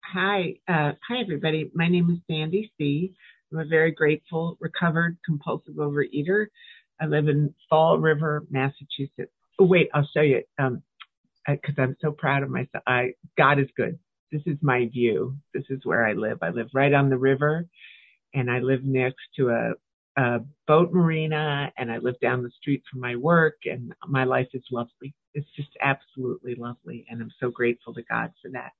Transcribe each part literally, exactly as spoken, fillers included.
Hi, uh, hi everybody. My name is Sandy C. I'm a very grateful, recovered, compulsive overeater. I live in Fall River, Massachusetts. Oh, wait, I'll show you. Um, because I'm so proud of myself. I God is good. This is my view. This is where I live. I live right on the river, and I live next to a, a boat marina, and I live down the street from my work, and my life is lovely. It's just absolutely lovely, and I'm so grateful to God for that.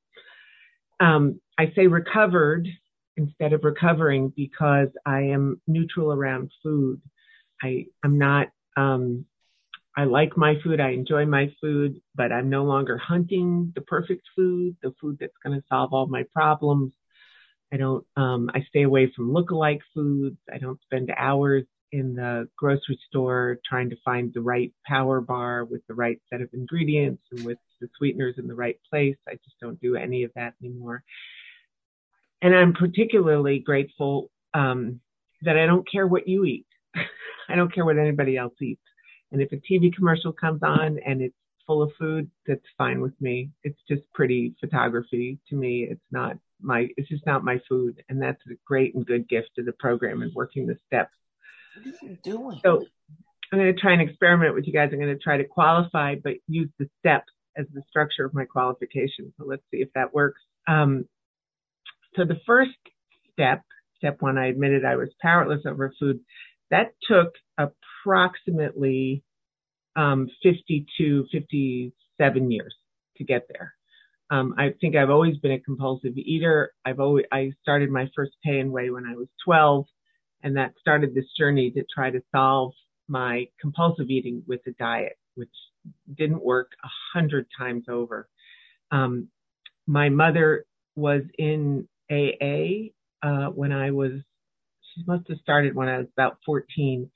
Um, I say recovered instead of recovering because I am neutral around food. I, I'm not, um, I like my food. I enjoy my food, but I'm no longer hunting the perfect food, the food that's going to solve all my problems. I don't, um, I stay away from lookalike foods. I don't spend hours in the grocery store trying to find the right power bar with the right set of ingredients and with the sweeteners in the right place. I just don't do any of that anymore. And I'm particularly grateful um, that I don't care what you eat. I don't care what anybody else eats. And if a T V commercial comes on and it's full of food, that's fine with me. It's just pretty photography to me. It's not my, it's just not my food. And that's a great and good gift to the program and working the steps. What are you doing? So I'm going to try and experiment with you guys. I'm going to try to qualify, but use the steps as the structure of my qualification. So let's see if that works. Um, so the first step, step one, I admitted I was powerless over food. That took approximately um, fifty-two, fifty-seven years to get there. Um, I think I've always been a compulsive eater. I've always, I started my first pay and weigh when I was twelve, and that started this journey to try to solve my compulsive eating with a diet, which didn't work a hundred times over. Um, my mother was in A A uh, when I was, she must have started when I was about fourteen.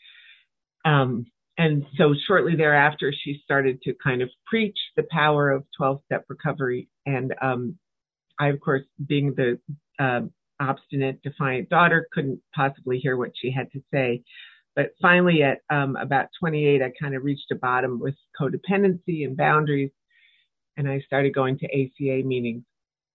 Um, and so shortly thereafter, she started to kind of preach the power of twelve-step recovery. And um, I, of course, being the uh, obstinate, defiant daughter, couldn't possibly hear what she had to say. But finally, at um, about twenty-eight, I kind of reached a bottom with codependency and boundaries, and I started going to A C A meetings.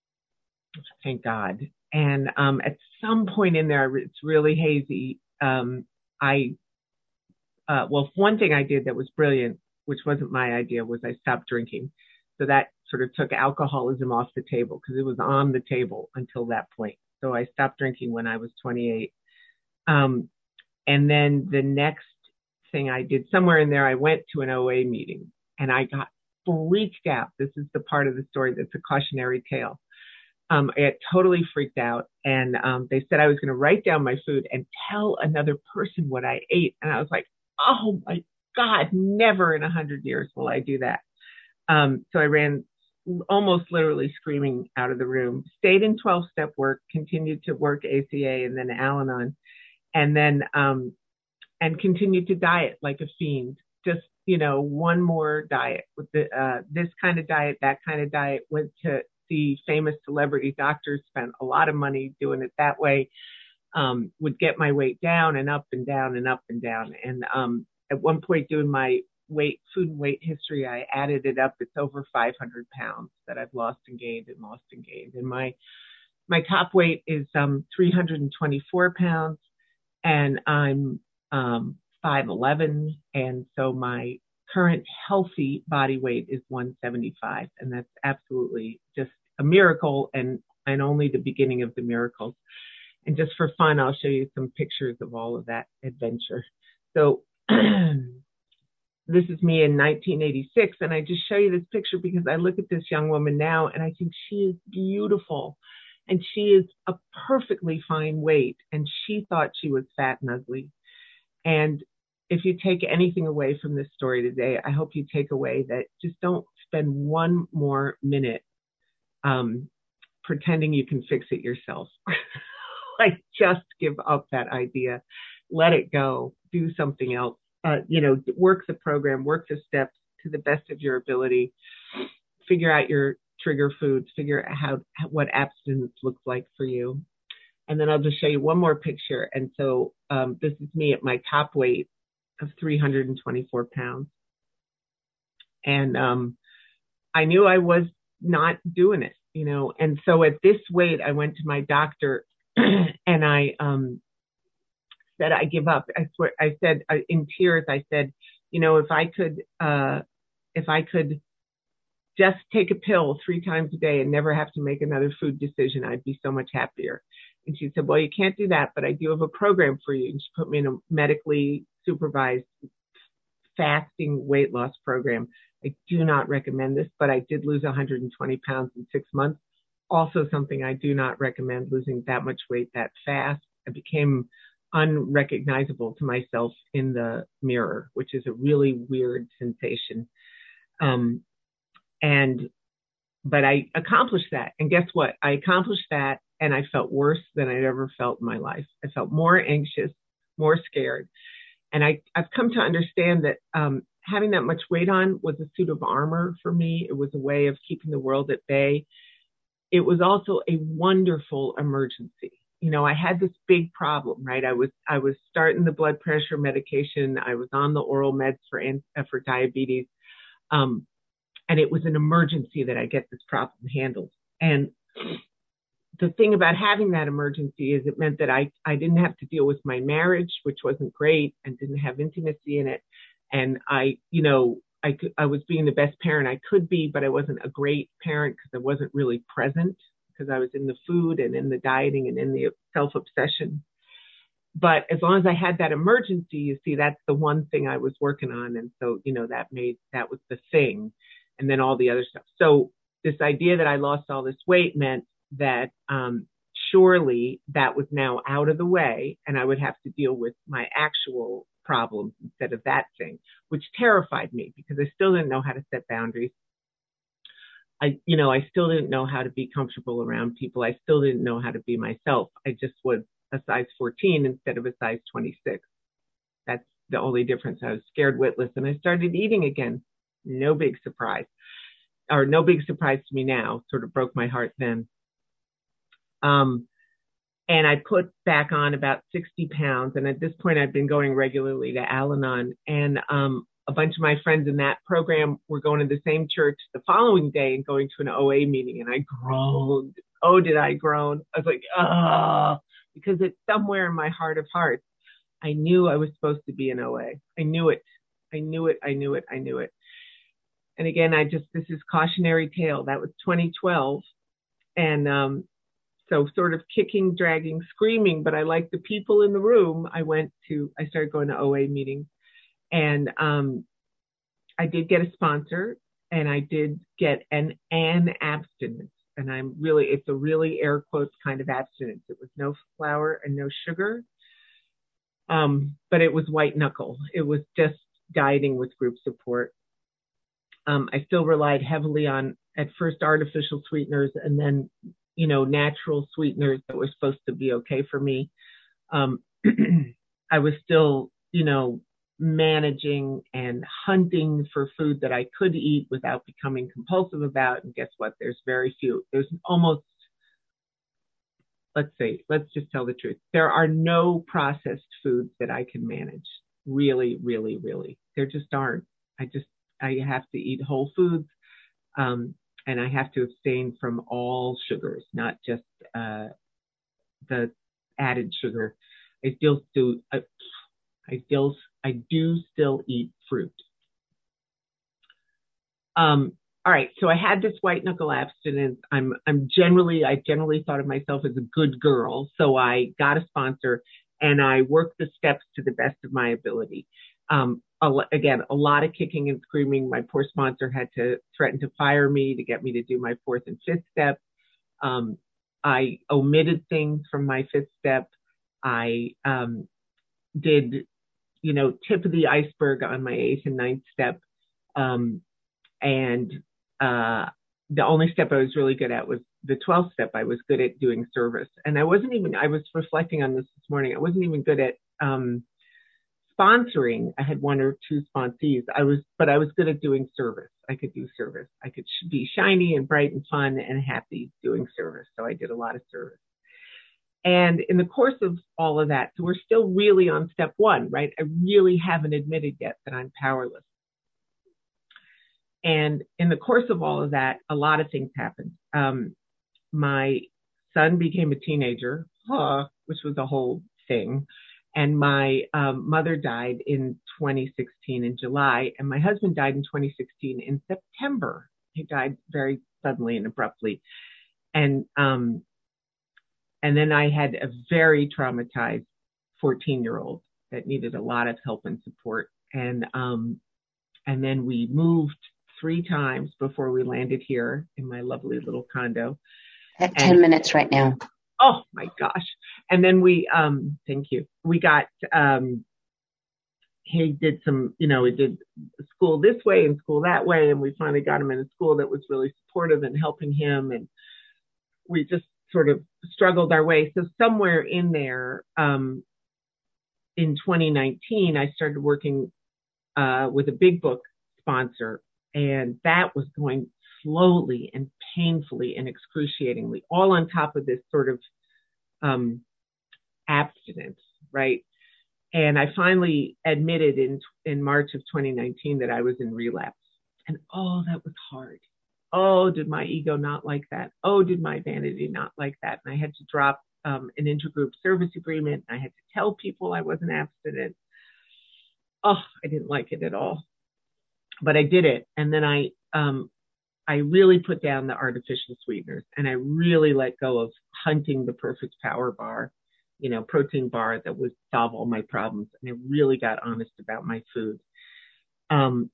Thank God. And um, at some point in there, it's really hazy. Um, I, uh, well, one thing I did that was brilliant, which wasn't my idea, was I stopped drinking. So that sort of took alcoholism off the table because it was on the table until that point. So I stopped drinking when I was twenty-eight. Um, and then the next thing I did, somewhere in there, I went to an O A meeting and I got freaked out. This is the part of the story that's a cautionary tale. Um, I got totally freaked out, and um, they said I was going to write down my food and tell another person what I ate. And I was like, oh my God, never in a hundred years will I do that. Um, so I ran almost literally screaming out of the room, stayed in twelve-step work, continued to work A C A and then Al-Anon, and then um, and continued to diet like a fiend. Just, you know, one more diet with the, uh, this kind of diet, that kind of diet, went to the famous celebrity doctors, spent a lot of money doing it that way, um, would get my weight down and up and down and up and down. And um, at one point doing my weight, food and weight history, I added it up. It's over five hundred pounds that I've lost and gained and lost and gained. And my, my top weight is um, three hundred twenty-four pounds, and I'm um, five eleven. And so my current healthy body weight is one seventy-five. And that's absolutely just a miracle, and, and only the beginning of the miracles. And just for fun, I'll show you some pictures of all of that adventure. So this is me in nineteen eighty-six. And I just show you this picture because I look at this young woman now and I think she is beautiful. And she is a perfectly fine weight. And she thought she was fat and ugly. And if you take anything away from this story today, I hope you take away that just don't spend one more minute um, pretending you can fix it yourself. Like, just give up that idea. Let it go. Do something else. Uh, you know, work the program, work the steps to the best of your ability. Figure out your trigger foods. Figure out how, what abstinence looks like for you. And then I'll just show you one more picture. And so um, this is me at my top weight of three hundred twenty-four pounds. And um, I knew I was not doing it. you know. And so at this weight, I went to my doctor and I um, said, I give up. I swear, I said uh, in tears, I said, you know, if I could, uh, if I could just take a pill three times a day and never have to make another food decision, I'd be so much happier. And she said, well, you can't do that, but I do have a program for you. And she put me in a medically supervised fasting weight loss program. I do not recommend this, but I did lose one hundred twenty pounds in six months. Also something I do not recommend, losing that much weight that fast. I became unrecognizable to myself in the mirror, which is a really weird sensation. Um, and, but I accomplished that. And guess what? I accomplished that and I felt worse than I'd ever felt in my life. I felt more anxious, more scared. And I, I've come to understand that um, having that much weight on was a suit of armor for me. It was a way of keeping the world at bay. It was also a wonderful emergency. You know, I had this big problem, right? I was I was starting the blood pressure medication. I was on the oral meds for for diabetes, um, and it was an emergency that I get this problem handled. And the thing about having that emergency is it meant that I I didn't have to deal with my marriage, which wasn't great, and didn't have intimacy in it. And I, you know, I could, I was being the best parent I could be, but I wasn't a great parent because I wasn't really present, because I was in the food and in the dieting and in the self-obsession. But as long as I had that emergency, you see, that's the one thing I was working on. And so, you know, that made, that was the thing. And then all the other stuff. So this idea that I lost all this weight meant that um, surely that was now out of the way and I would have to deal with my actual problems instead of that thing, which terrified me because I still didn't know how to set boundaries. I, you know, I still didn't know how to be comfortable around people. I still didn't know how to be myself. I just was a size fourteen instead of a size twenty-six. That's the only difference. I was scared witless and I started eating again. No big surprise, or no big surprise to me now. Sort of broke my heart then. Um, and I put back on about sixty pounds. And at this point, I'd been going regularly to Al-Anon, and um, a bunch of my friends in that program were going to the same church the following day and going to an O A meeting. And I groaned. Oh, did I groan? I was like, ah, oh, because it's somewhere in my heart of hearts. I knew I was supposed to be in O A. I knew it. I knew it. I knew it. I knew it. And again, I just, this is cautionary tale. That was twenty twelve. And um, so sort of kicking, dragging, screaming, but I liked the people in the room. I went to, I started going to O A meetings. And um, I did get a sponsor, and I did get an an abstinence. And I'm really, it's a really air quotes kind of abstinence. It was no flour and no sugar, um, but it was white knuckle. It was just dieting with group support. Um, I still relied heavily on, at first, artificial sweeteners, and then, you know, natural sweeteners that were supposed to be okay for me. Um, I was still, you know, managing and hunting for food that I could eat without becoming compulsive about. And guess what? There's very few. There's almost, let's say, let's just tell the truth. There are no processed foods that I can manage. Really, really, really. There just aren't. I just, I have to eat whole foods. Um, and I have to abstain from all sugars, not just uh, the added sugar. I still do, I, I still, I do still eat fruit. Um, all right, so I had this white knuckle abstinence. I'm, I'm generally, I generally thought of myself as a good girl. So I got a sponsor and I worked the steps to the best of my ability. Um, a, again, a lot of kicking and screaming. My poor sponsor had to threaten to fire me to get me to do my fourth and fifth step. Um, I omitted things from my fifth step. I um, did, you know, tip of the iceberg on my eighth and ninth step. Um, and uh, the only step I was really good at was the twelfth step. I was good at doing service. And I wasn't even, I was reflecting on this this morning. I wasn't even good at um, sponsoring. I had one or two sponsees. I was, but I was good at doing service. I could do service. I could be shiny and bright and fun and happy doing service. So I did a lot of service. And in the course of all of that, so we're still really on step one, right? I really haven't admitted yet that I'm powerless. And in the course of all of that, a lot of things happened. Um, my son became a teenager, uh, which was a whole thing. And my um, mother died in twenty sixteen in July, and my husband died in twenty sixteen in September. He died very suddenly and abruptly. And um, and then I had a very traumatized fourteen-year-old that needed a lot of help and support. And um, and then we moved three times before we landed here in my lovely little condo. At ten and, minutes right now. Oh my gosh. And then we, um, thank you. We got, um, he did some, you know, we did school this way and school that way. And we finally got him in a school that was really supportive and helping him. And we just sort of struggled our way. So somewhere in there, um, in twenty nineteen, I started working, uh, with a big book sponsor, and that was going slowly and painfully and excruciatingly, all on top of this sort of um, abstinence, right? And I finally admitted in in March of twenty nineteen that I was in relapse. And oh, that was hard. Oh, did my ego not like that? Oh, did my vanity not like that? And I had to drop um, an intergroup service agreement. I had to tell people I wasn't abstinent. Oh, I didn't like it at all. But I did it. And then I um, I really put down the artificial sweeteners, and I really let go of hunting the perfect power bar, you know, protein bar that would solve all my problems. And I really got honest about my food. Um,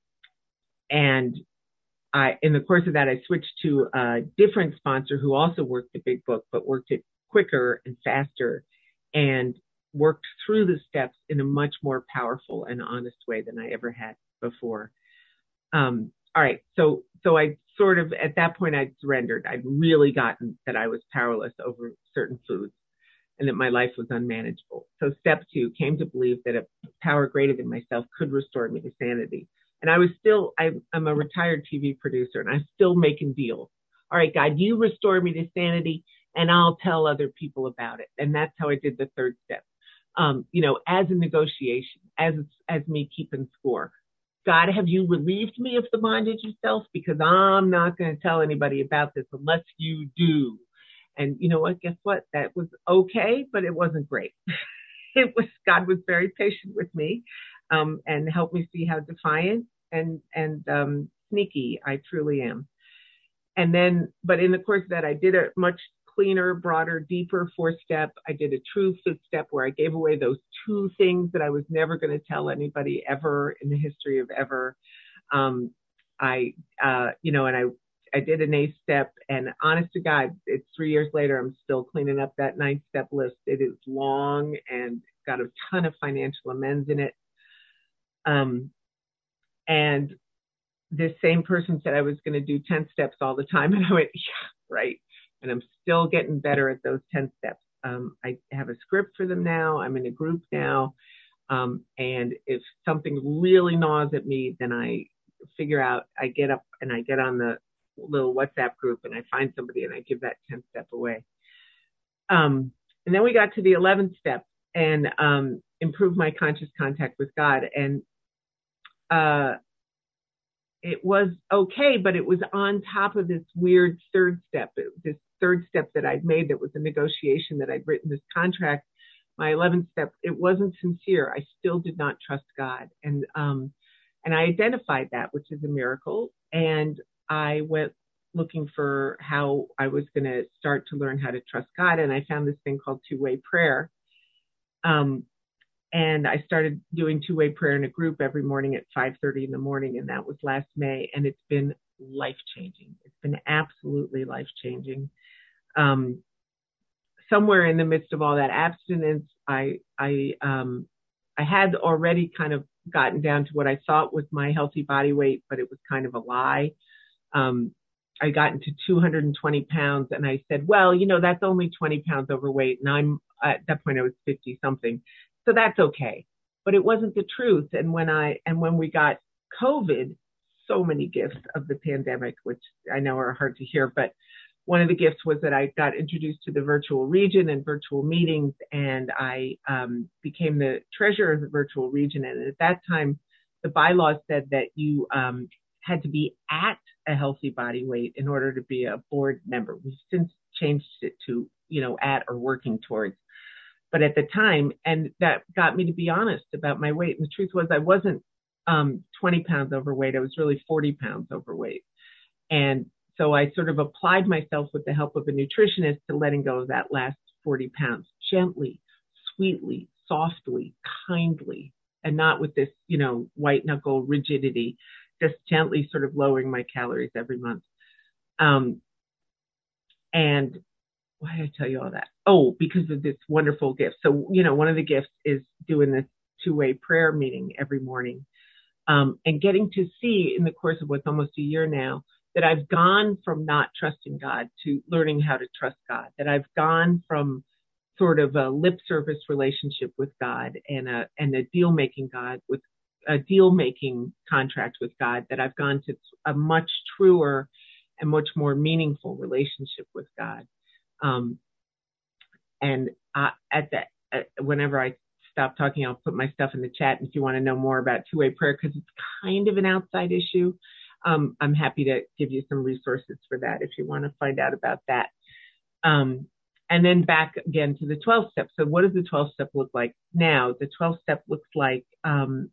and I, in the course of that, I switched to a different sponsor who also worked the big book, but worked it quicker and faster and worked through the steps in a much more powerful and honest way than I ever had before. Um, all right. So, so I sort of, at that point, I'd surrendered. I'd really gotten that I was powerless over certain foods and that my life was unmanageable. So step two, came to believe that a power greater than myself could restore me to sanity. And I was still, I'm, I'm a retired T V producer, and I'm still making deals. All right, God, you restore me to sanity, and I'll tell other people about it. And that's how I did the third step. Um, you know, as a negotiation, as as me keeping score. God, have you relieved me of the bondage of self? Because I'm not going to tell anybody about this unless you do. And you know what? Guess what? That was okay, but it wasn't great. It was, God was very patient with me, um, and helped me see how defiant and and um, sneaky I truly am. And then, but in the course of that, I did a much cleaner, broader, deeper fourth step. I did a true fifth step where I gave away those two things that I was never going to tell anybody ever in the history of ever. Um, I, uh, you know, and I, I did an eighth step, and honest to God, it's three years later, I'm still cleaning up that ninth step list. It is long and got a ton of financial amends in it. Um, and this same person said I was going to do ten steps all the time. And I went, yeah, right. And I'm still getting better at those ten steps. Um, I have a script for them now. I'm in a group now. Um, and if something really gnaws at me, then I figure out, I get up and I get on the little WhatsApp group and I find somebody and I give that tenth step away. Um, and then we got to the eleventh step and um, improve my conscious contact with God. And uh, it was okay, but it was on top of this weird third step, this third step that I'd made that was a negotiation that I'd written this contract. My eleventh step, it wasn't sincere. I still did not trust God. And um, and I identified that, which is a miracle. And I went looking for how I was going to start to learn how to trust God. And I found this thing called two-way prayer. Um, and I started doing two-way prayer in a group every morning at five thirty in the morning. And that was last May. And it's been life-changing. It's been absolutely life-changing. Um, somewhere in the midst of all that abstinence, I, I, um, I had already kind of gotten down to what I thought was my healthy body weight, but it was kind of a lie. Um, I got into two hundred twenty pounds and I said, well, you know, that's only twenty pounds overweight. And I'm at that point I was fifty something. So that's okay. But it wasn't the truth. And when I, and when we got COVID, so many gifts of the pandemic, which I know are hard to hear, but one of the gifts was that I got introduced to the virtual region and virtual meetings, and I um, became the treasurer of the virtual region. And at that time, the bylaws said that you um, had to be at a healthy body weight in order to be a board member. We've since changed it to, you know, at or working towards. But at the time, and that got me to be honest about my weight. And the truth was I wasn't um, twenty pounds overweight. I was really forty pounds overweight. And so I sort of applied myself with the help of a nutritionist to letting go of that last forty pounds, gently, sweetly, softly, kindly, and not with this, you know, white knuckle rigidity, just gently sort of lowering my calories every month. Um, and why did I tell you all that? Oh, because of this wonderful gift. So, you know, one of the gifts is doing this two-way prayer meeting every morning, um, and getting to see in the course of what's almost a year now that I've gone from not trusting God to learning how to trust God, that I've gone from sort of a lip service relationship with God and a, and a deal making God with a deal making contract with God, that I've gone to a much truer and much more meaningful relationship with God. Um, and uh, at that, uh, whenever I stop talking, I'll put my stuff in the chat. And if you want to know more about two-way prayer, because it's kind of an outside issue, um, I'm happy to give you some resources for that if you want to find out about that. Um, and then back again to the twelve step. So what does the twelve step look like now? The twelve step looks like um,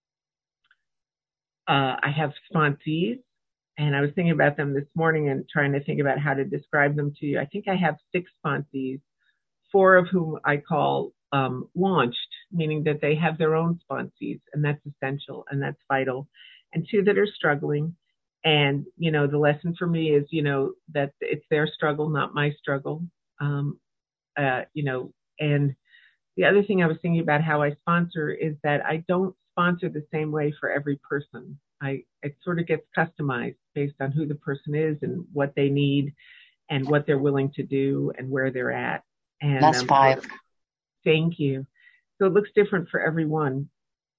uh, I have sponsees. And I was thinking about them this morning and trying to think about how to describe them to you. I think I have six sponsees, four of whom I call um, launched, meaning that they have their own sponsees, and that's essential and that's vital. And two that are struggling. And, you know, the lesson for me is, you know, that it's their struggle, not my struggle. Um, uh, you know, and the other thing I was thinking about how I sponsor is that I don't sponsor the same way for every person. I, it sort of gets customized based on who the person is and what they need and what they're willing to do and where they're at. And That's um, five. Thank you. So it looks different for everyone.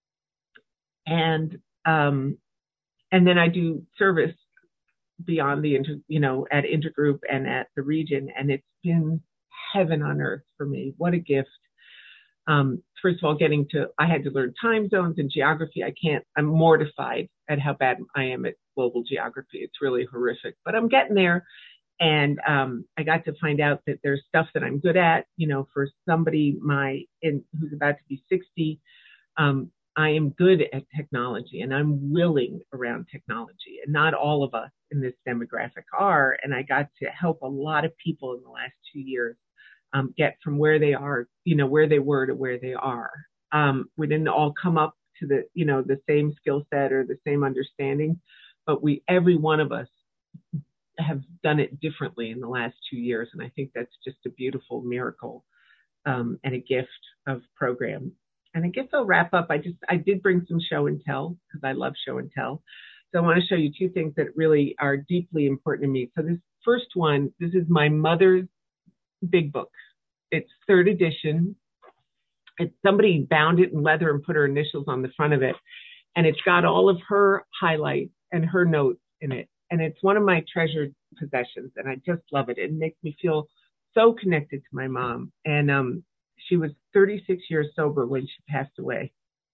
And, um, and then I do service beyond the, inter, you know, at Intergroup and at the region. And it's been heaven on earth for me. What a gift. Um, first of all, getting to, I had to learn time zones and geography. I can't, I'm mortified at how bad I am at global geography. It's really horrific, but I'm getting there. And um, I got to find out that there's stuff that I'm good at, you know, for somebody my in, who's about to be sixty, um, I am good at technology and I'm willing around technology, and not all of us in this demographic are. And I got to help a lot of people in the last two years um, get from where they are, you know, where they were to where they are. Um, we didn't all come up to the, you know, the same skill set or the same understanding, but we, every one of us have done it differently in the last two years. And I think that's just a beautiful miracle um, and a gift of program. And I guess I'll wrap up. I just, I did bring some show and tell because I love show and tell. So I want to show you two things that really are deeply important to me. So this first one, this is my mother's big book. It's third edition. It's, somebody bound it in leather and put her initials on the front of it. And it's got all of her highlights and her notes in it. And it's one of my treasured possessions. And I just love it. It makes me feel so connected to my mom. And um, she was thirty-six years sober when she passed away.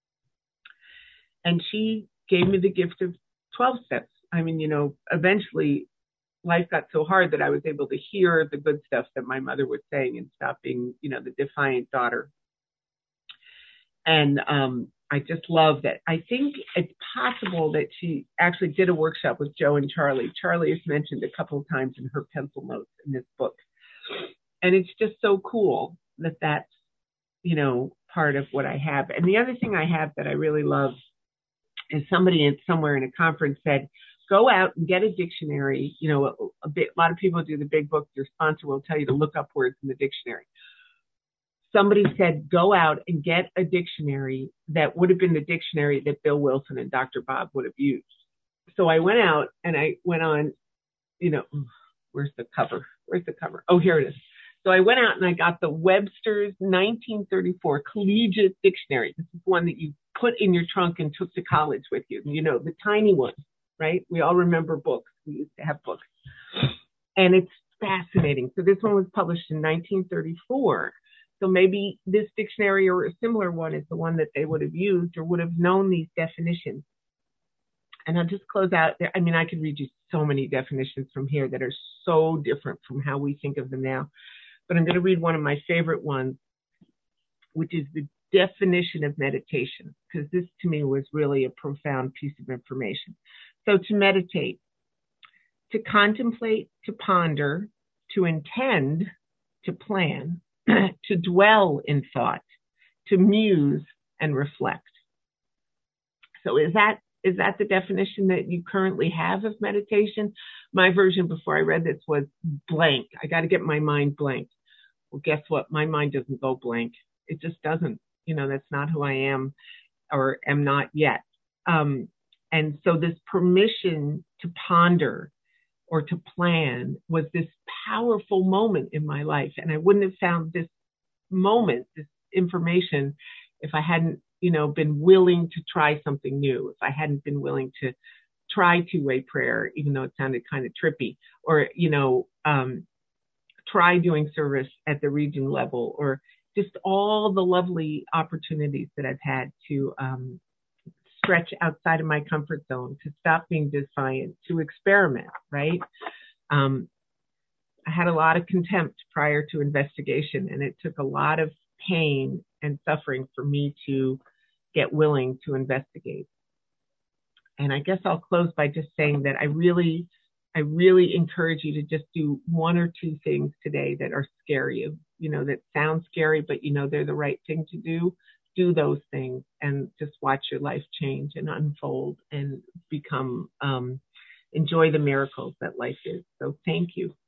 And she gave me the gift of twelve steps. I mean, you know, eventually life got so hard that I was able to hear the good stuff that my mother was saying and stop being, you know, the defiant daughter. And um, I just love that. I think it's possible that she actually did a workshop with Joe and Charlie. Charlie is mentioned a couple of times in her pencil notes in this book. And it's just so cool that that's, you know, part of what I have. And the other thing I have that I really love is somebody in, somewhere in a conference said, go out and get a dictionary. You know, a, a, bit, a lot of people do the big book. Your sponsor will tell you to look up words in the dictionary. Somebody said, go out and get a dictionary that would have been the dictionary that Bill Wilson and Doctor Bob would have used. So I went out and I went on, you know, where's the cover? Where's the cover? Oh, here it is. So I went out and I got the Webster's nineteen thirty-four Collegiate Dictionary. This is one that you put in your trunk and took to college with you. You know, the tiny one, right? We all remember books. We used to have books. And it's fascinating. So this one was published in nineteen thirty-four. So maybe this dictionary or a similar one is the one that they would have used or would have known these definitions. And I'll just close out there. I mean, I could read you so many definitions from here that are so different from how we think of them now. But I'm going to read one of my favorite ones, which is the definition of meditation, because this to me was really a profound piece of information. So to meditate, to contemplate, to ponder, to intend, to plan, to dwell in thought, to muse and reflect. So is that is that the definition that you currently have of meditation? My version before I read this was blank. I got to get my mind blank. Well, guess what? My mind doesn't go blank. It just doesn't. You know, that's not who I am or am not yet. Um, and so this permission to ponder or to plan was this powerful moment in my life. And I wouldn't have found this moment, this information, if I hadn't, you know, been willing to try something new, if I hadn't been willing to try two-way prayer, even though it sounded kind of trippy, or, you know, um, try doing service at the region level, or just all the lovely opportunities that I've had to um, stretch outside of my comfort zone, to stop being defiant, to experiment, right? Um, I had a lot of contempt prior to investigation, and it took a lot of pain and suffering for me to get willing to investigate. And I guess I'll close by just saying that I really, I really encourage you to just do one or two things today that are scary, you know, that sound scary, but you know they're the right thing to do. Do those things and just watch your life change and unfold and become, um, enjoy the miracles that life is. So thank you.